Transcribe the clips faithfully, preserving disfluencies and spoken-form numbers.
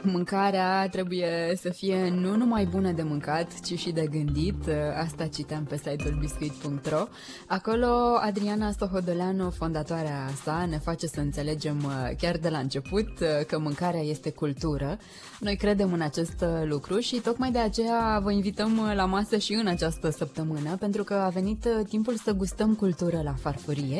Mâncarea trebuie să fie nu numai bună de mâncat, ci și de gândit. Asta citeam pe site-ul biscuit punct ro. Acolo Adriana Sohodoleanu, fondatoarea sa, ne face să înțelegem chiar de la început că mâncarea este cultură. Noi credem în acest lucru și tocmai de aceea vă invităm la masă și în această săptămână, pentru că a venit timpul să gustăm cultură la farfurie.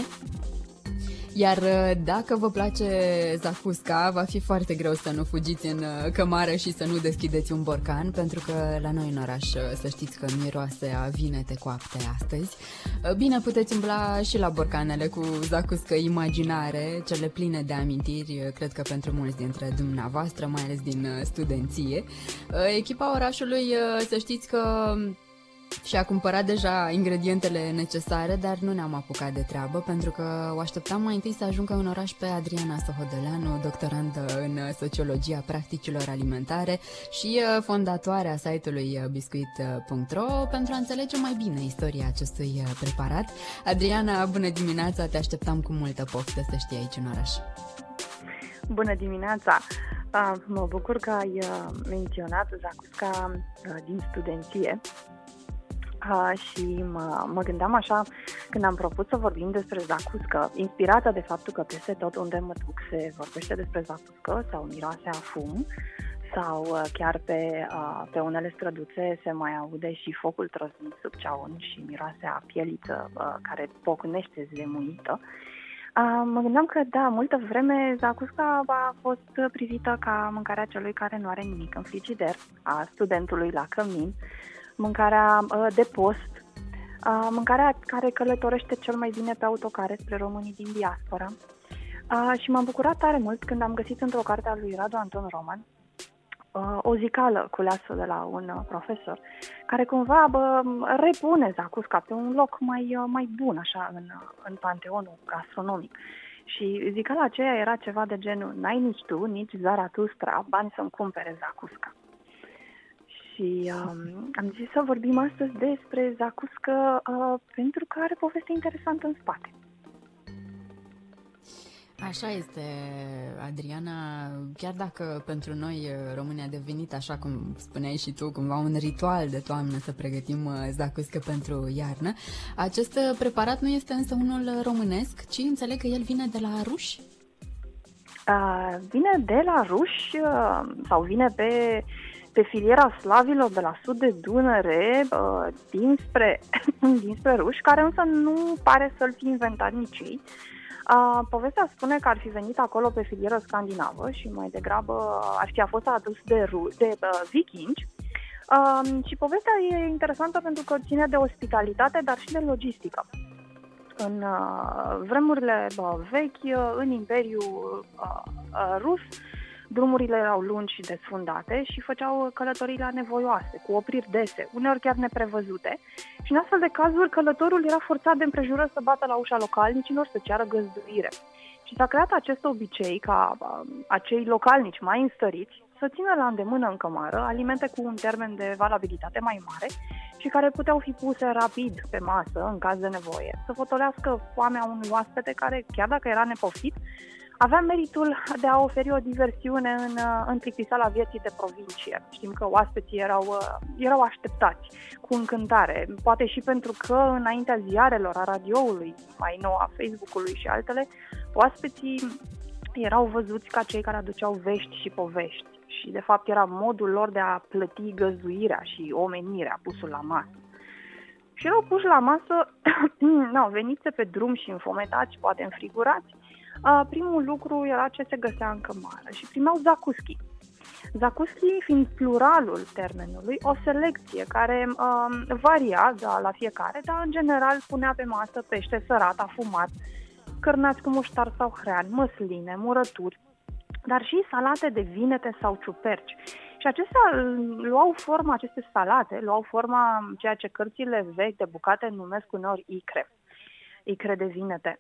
Iar dacă vă place zacusca, va fi foarte greu să nu fugiți în cămară și să nu deschideți un borcan, pentru că la noi în oraș să știți că miroase a vinete coapte astăzi. Bine, puteți umbla și la borcanele cu zacuscă imaginare, cele pline de amintiri, cred că pentru mulți dintre dumneavoastră, mai ales din studenție. Echipa orașului, să știți că și-a cumpărat deja ingredientele necesare, dar nu ne-am apucat de treabă, pentru că o așteptam mai întâi să ajungă în oraș pe Adriana Sohodoleanu, doctorandă în sociologia practicilor alimentare și fondatoarea site-ului biscuit punct ro, pentru a înțelege mai bine istoria acestui preparat. Adriana, bună dimineața, te așteptam cu multă poftă să știi aici în oraș. Bună dimineața! Mă bucur că ai menționat zacusca din studenție. Uh, și mă, mă gândeam așa când am propus să vorbim despre zacuscă, inspirată de faptul că peste tot unde mă duc se vorbește despre zacuscă sau miroase a fum, sau uh, chiar pe, uh, pe unele străduțe se mai aude și focul trăsnind sub ceaun și miroase a pieliță uh, care pocnește zlemuită. Uh, mă gândeam că, da, multă vreme zacusca a fost privită ca mâncarea celui care nu are nimic în frigider, a studentului la cămin, mâncarea uh, de post, uh, mâncarea care călătorește cel mai bine pe autocare spre românii din diaspora. Uh, și m-am bucurat tare mult când am găsit într-o carte a lui Radu Anton Roman uh, o zicală culeasă de la un uh, profesor, care cumva bă, repune zacusca pe un loc mai, uh, mai bun așa în, uh, în panteonul gastronomic. Și zicala aceea era ceva de genul: n-ai nici tu, nici Zaratustra bani să-mi cumpere zacusca. Și um, am zis să vorbim astăzi despre zacuscă uh, pentru că are poveste interesantă în spate. Așa este, Adriana, chiar dacă pentru noi România a devenit, așa cum spuneai și tu, cumva un ritual de toamnă să pregătim zacuscă pentru iarnă, acest preparat nu este însă unul românesc, ci înțeleg că el vine de la ruși? Uh, vine de la ruși uh, sau vine pe... pe filiera slavilor de la sud de Dunăre, uh, dinspre, dinspre ruși, care însă nu pare să-l fi inventat nici ei. Uh, povestea spune că ar fi venit acolo pe filieră scandinavă și mai degrabă ar fi fost adus de, ru- de uh, vikingi. Uh, și povestea e interesantă pentru că ține de ospitalitate, dar și de logistică. În uh, vremurile uh, vechi, uh, în Imperiul uh, uh, Rus, drumurile erau lungi și desfundate și făceau călătoriile anevoioase, cu opriri dese, uneori chiar neprevăzute, și în astfel de cazuri călătorul era forțat de împrejurări să bată la ușa localnicilor să ceară găzduire. Și s-a creat acest obicei ca acei localnici mai înstăriți să țină la îndemână în cămară alimente cu un termen de valabilitate mai mare și care puteau fi puse rapid pe masă în caz de nevoie, să fotolească foamea unui oaspete care, chiar dacă era nepoftit, avea meritul de a oferi o diversiune în, în plictiseala vieții de provincie. Știm că oaspeții erau, erau așteptați cu încântare, poate și pentru că înaintea ziarelor, a radioului, mai nou a Facebook-ului și altele, oaspeții erau văzuți ca cei care aduceau vești și povești și de fapt era modul lor de a plăti găzduirea și omenirea, pusul la masă. Și erau puși la masă, no, veniți pe drum și înfometați, poate înfrigurați. Uh, primul lucru era ce se găsea în cămară și primeau zacuschi. Zacuschi fiind pluralul termenului, o selecție care uh, varia da, la fiecare, dar în general punea pe masă pește sărat, afumat, cărnați cu muștar sau hrean, măsline, murături, dar și salate de vinete sau ciuperci. Și acestea luau forma, aceste salate luau forma ceea ce cărțile vechi de bucate numesc uneori icre. Icre de vinete.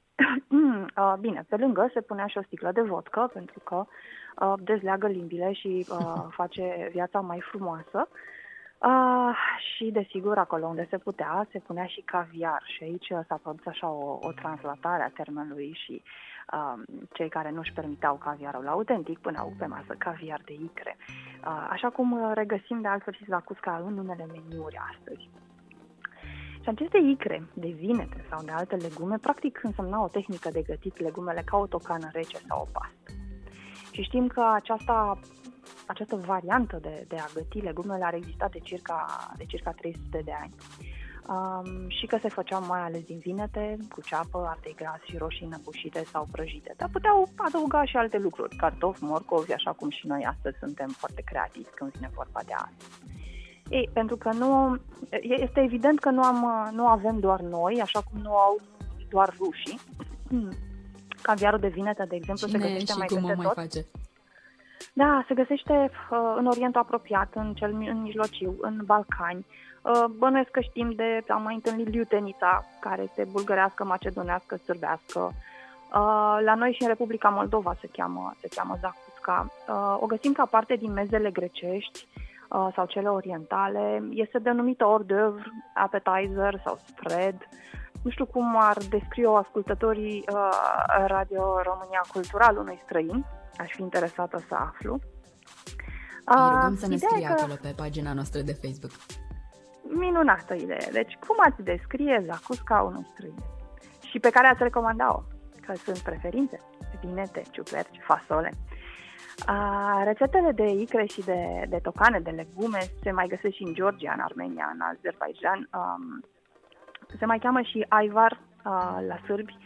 Bine, pe lângă se punea și o sticlă de vodcă, pentru că uh, dezleagă limbile și uh, face viața mai frumoasă. Uh, și, desigur, acolo unde se putea, se punea și caviar. Și aici s-a produs așa o, o translatare a termenului și uh, cei care nu își permiteau caviarul autentic puneau pe masă caviar de icre. Uh, așa cum regăsim de altfel și zacusca în unele meniuri astăzi. Și aceste icre de vinete sau de alte legume, practic însemna o tehnică de gătit legumele ca o tocană rece sau o pastă. Și știm că aceasta, această variantă de, de a găti legumele ar exista de circa, de circa trei sute de ani. Um, și că se făceau mai ales din vinete, cu ceapă, ardei gras și roșii năbușite sau prăjite. Dar puteau adăuga și alte lucruri, cartofi, morcovi, așa cum și noi astăzi suntem foarte creativi când vine vorba de asta. Ei, pentru că nu, este evident că nu, am, nu avem doar noi, așa cum nu au doar rușii. Caviarul de vinete, de exemplu, Cine se găsește și mai cum peste o mai tot. face? Da, se găsește uh, în Orientul apropiat, în cel în mijlociu, în Balcani. Uh, bănuiesc că știm de, am mai întâlnit liutenița, care este bulgărească, macedonească, sârbească. Uh, la noi și în Republica Moldova se cheamă, se cheamă zacusca. Uh, o găsim ca parte din mezele grecești uh, sau cele orientale. Este denumită hors d'oeuvre, appetizer sau spread. Nu știu cum ar descrie-o ascultătorii uh, Radio România Cultural unui străin. Aș fi interesată să aflu. Îi rugăm să ne scrie că... acolo pe pagina noastră de Facebook. Minunată idee. Deci, cum ați descrie zacusca unui străin? Și pe care ați recomanda-o? Că sunt preferințe, vinete, ciuperci, fasole. A, rețetele de icre și de, de tocane, de legume, se mai găsesc și în Georgia, în Armenia, în Azerbaijan. Um, se mai cheamă și ayvar uh, la sârbi.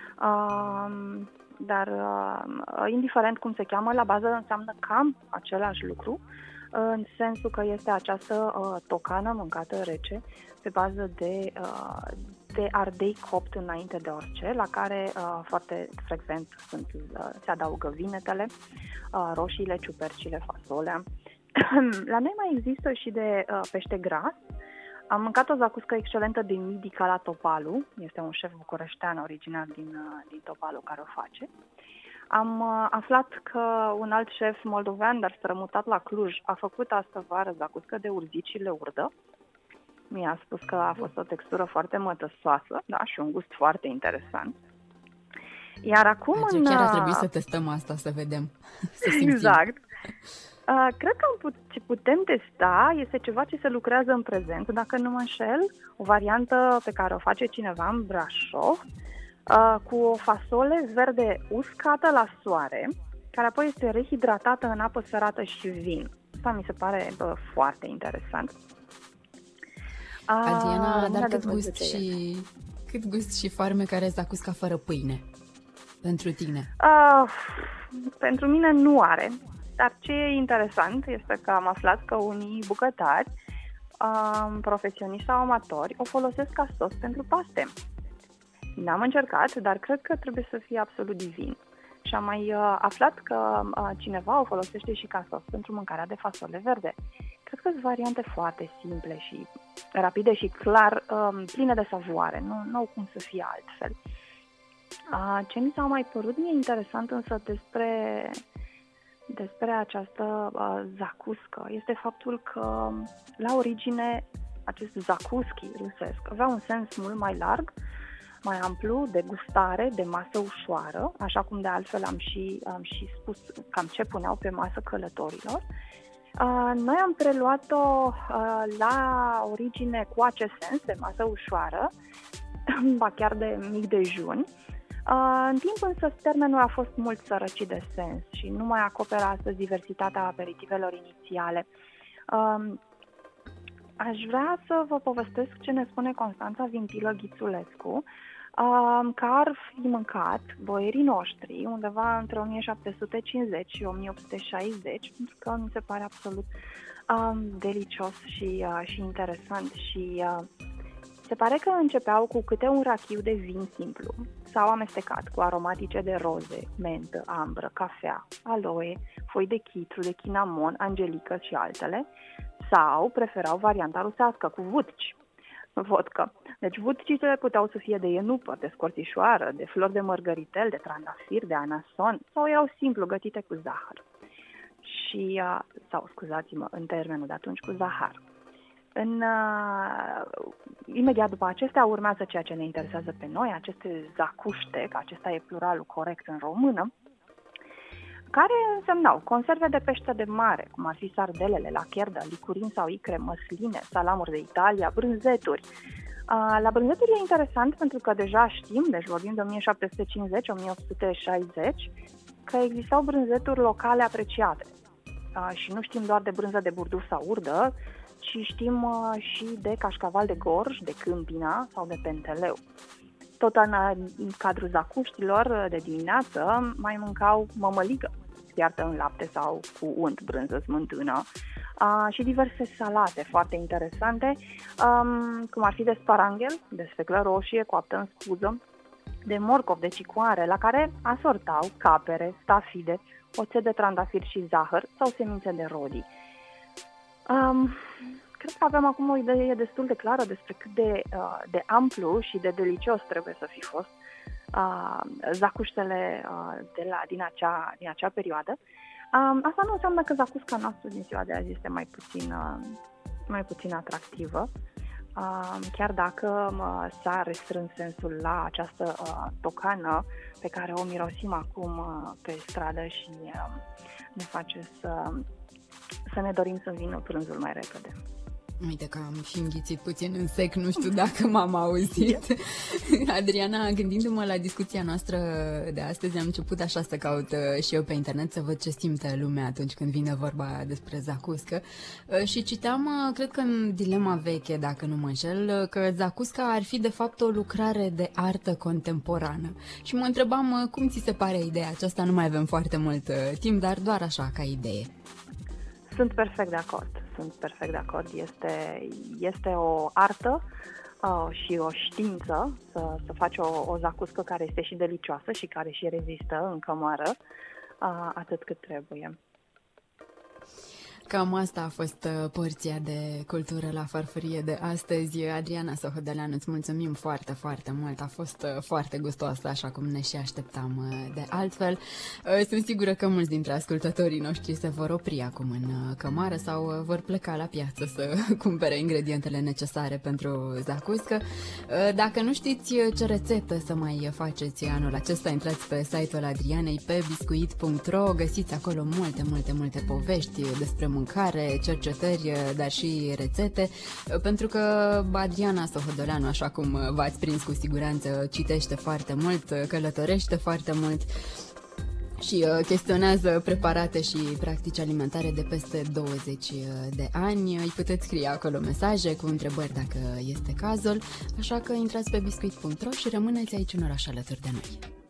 Um, dar uh, indiferent cum se cheamă, la bază înseamnă cam același lucru, în sensul că este această uh, tocană mâncată rece pe bază de, uh, de ardei copt înainte de orice, la care uh, foarte frecvent sunt, uh, se adaugă vinetele, uh, roșiile, ciupercile, fasolea. La noi mai există și de uh, pește gras. Am mâncat o zacuscă excelentă de Midica la Topalu. Este un șef bucureștean originar din, din Topalu care o face. Am uh, aflat că un alt șef moldovean, dar strămutat la Cluj, a făcut astă vară zacuscă de urzici și leurdă. Mi-a spus că a fost o textură foarte mătăsoasă, da, și un gust foarte interesant. Iar acum Deci în... chiar ar trebui să testăm asta, să vedem, să simțim. Exact. Uh, cred că ce putem testa este ceva ce se lucrează în prezent, dacă nu mă înșel, o variantă pe care o face cineva în Brașov, uh, cu o fasole verde uscată la soare, care apoi este rehidratată în apă sărată și vin. Asta mi se pare bă, foarte interesant. Adriana, uh, dar cât gust, și, cât gust și farmecare zacusca fără pâine pentru tine? Uh, pentru mine nu are. Dar ce e interesant este că am aflat că unii bucătari, um, profesioniști sau amatori, o folosesc ca sos pentru paste. N-am încercat, dar cred că trebuie să fie absolut divin. Și am mai uh, aflat că uh, cineva o folosește și ca sos pentru mâncarea de fasole verde. Cred că sunt variante foarte simple și rapide și clar um, pline de savoare. Nu, nu au cum să fie altfel. Uh, ce mi s-a mai părut mie interesant însă despre... despre această uh, zacuscă este faptul că la origine acest zacuski rusesc avea un sens mult mai larg, mai amplu, de gustare, de masă ușoară, așa cum de altfel am și, am și spus cam ce puneau pe masă călătorilor. Uh, noi am preluat-o uh, la origine cu acest sens de masă ușoară, ba chiar de mic dejun. Uh, în timp însă termenul a fost mult sărăcit de sens și nu mai acoperă astăzi diversitatea aperitivelor inițiale. Uh, aș vrea să vă povestesc ce ne spune Constanța Vintilă Ghițulescu, uh, că ar fi mâncat boierii noștri undeva între o mie șapte sute cincizeci și o mie opt sute șaizeci, pentru că mi se pare absolut uh, delicios și, uh, și interesant și... Uh, Se pare că începeau cu câte un rachiu de vin simplu sau amestecat cu aromatice de roze, mentă, ambră, cafea, aloe, foi de chitru, de chinamon, angelică și altele, sau preferau varianta rusească cu vutci, vodcă. Deci vutcile puteau să fie de ienupă, de scorțișoară, de flori de mărgăritel, de trandafir, de anason sau erau simplu gătite cu zahăr. Și, sau scuzați-mă, în termenul de atunci cu zahar. În, uh, imediat după acestea urmează ceea ce ne interesează pe noi, aceste zacuște, că acesta e pluralul corect în română, care însemnau conserve de pește de mare, cum ar fi sardelele, lacherdă, licurin sau icre, măsline, salamuri de Italia, brânzeturi. La brânzeturi e interesant pentru că deja știm, deci vorbim de o mie șapte sute cincizeci - o mie opt sute șaizeci, că existau brânzeturi locale apreciate. Și nu știm doar de brânză de burduf sau urdă, ci știm și de cașcaval de gorj, de câmpina sau de penteleu. Tot în cadrul zacuștilor de dimineață mai mâncau mămăligă, fiartă în lapte sau cu unt, brânză smântână, și diverse salate foarte interesante, cum ar fi de sparanghel, de sfeclă roșie coaptă în scuză, de morcov, de cicoare, la care asortau capere, stafide, oțet de trandafir și zahăr sau semințe de rodii. Um, cred că avem acum o idee destul de clară despre cât de, uh, de amplu și de delicios trebuie să fi fost uh, zacuștele uh, de la, din, acea, din acea perioadă. Um, asta nu înseamnă că zacusca noastră din ziua de azi este mai puțin, uh, mai puțin atractivă, uh, chiar dacă uh, s-a restrâns sensul la această uh, tocană pe care o mirosim acum uh, pe stradă și uh, ne face să, să ne dorim să vină prânzul mai repede. Uite că am și înghițit puțin în sec, nu știu dacă m-am auzit. Adriana, gândindu-mă la discuția noastră de astăzi, am început așa să caut și eu pe internet să văd ce simte lumea atunci când vine vorba despre zacuscă și citeam, cred că în Dilema veche, dacă nu mă înșel, că zacusca ar fi de fapt o lucrare de artă contemporană. Și mă întrebam cum ți se pare ideea aceasta, nu mai avem foarte mult timp, dar doar așa ca idee. Sunt perfect de acord, sunt perfect de acord. Este, este o artă uh, și o știință să, să faci o, o zacuscă care este și delicioasă și care și rezistă în cămară uh, atât cât trebuie. Cam asta a fost porția de cultură la farfurie de astăzi. Adriana Sohodăleanu, îți mulțumim foarte, foarte mult. A fost foarte gustoasă, așa cum ne și așteptam de altfel. Sunt sigură că mulți dintre ascultătorii noștri se vor opri acum în cămară sau vor pleca la piață să cumpere ingredientele necesare pentru zacuscă. Dacă nu știți ce rețetă să mai faceți anul acesta, intrați pe site-ul Adrianei pe biscuit punct ro, găsiți acolo multe, multe, multe povești despre mâncare, cercetări, dar și rețete, pentru că Adriana Sohodăleanu, așa cum v-ați prins cu siguranță, citește foarte mult, călătorește foarte mult și chestionează preparate și practici alimentare de peste douăzeci de ani. Îi puteți scrie acolo mesaje cu întrebări dacă este cazul, așa că intrați pe biscuit punct ro și rămâneți aici un oraș alături de noi.